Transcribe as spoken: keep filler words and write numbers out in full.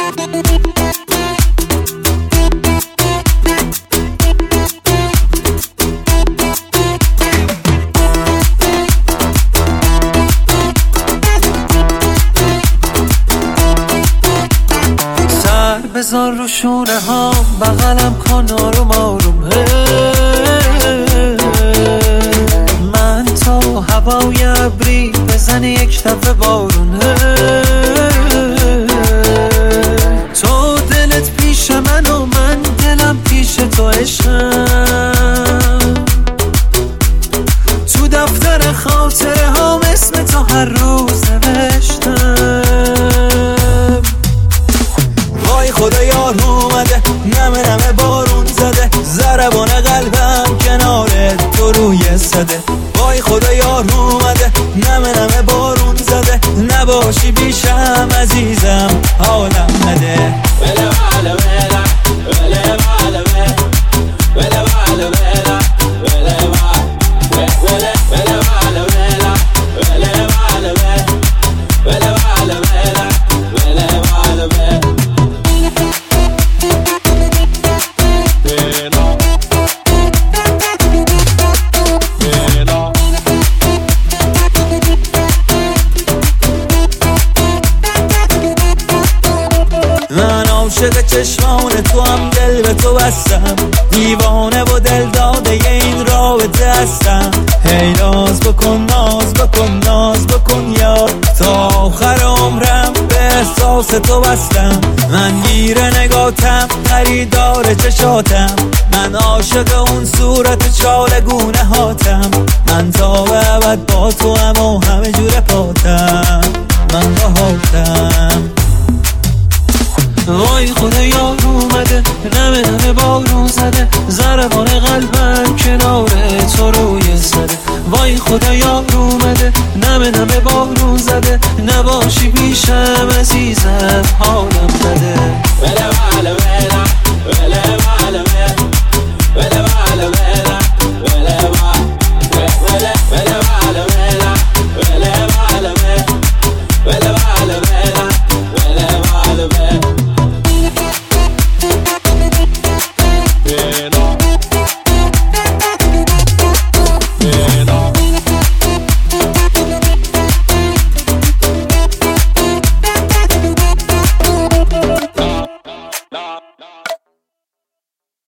بذار رو شونه ها بغلم کن آروم آروم. من تو هوای ابری بزنی یک دفعه بارون. تو دلت پیش من و من دلم پیش تو عشقم. تو دفتر خاطره ها اسم تو هر روز نوشتم. وای خدا یار اومده نمه نمه بارون زده ضربان قلبم کنارت تو روی صده. وای خدا یار اومده نمه نمه بارون زده نباشی بیشم عزیزم حالم نده. وله وله وله وله وله وله وله وله وله وله وله وله وله وله وله عاشق چشمان تو هم دل به تو بستم. دیوانه و دل داده این رابطه هستم. هی ناز بکن ناز بکن ناز بکن یار تا آخر عمرم به احساس تو بستم. من گیر نگاتم خریدار چشاتم. من عاشق اون صورت چالگونه هاتم. من تا به ابد با تو هم و همه جور پاتم. من راحتم. وای خدا یار اومده نمه نمه بارون زده ضربان قلبم کنار تو روی زده. وای خدا یار اومده نمه نمه بارون زده نباشی بیشم عزیز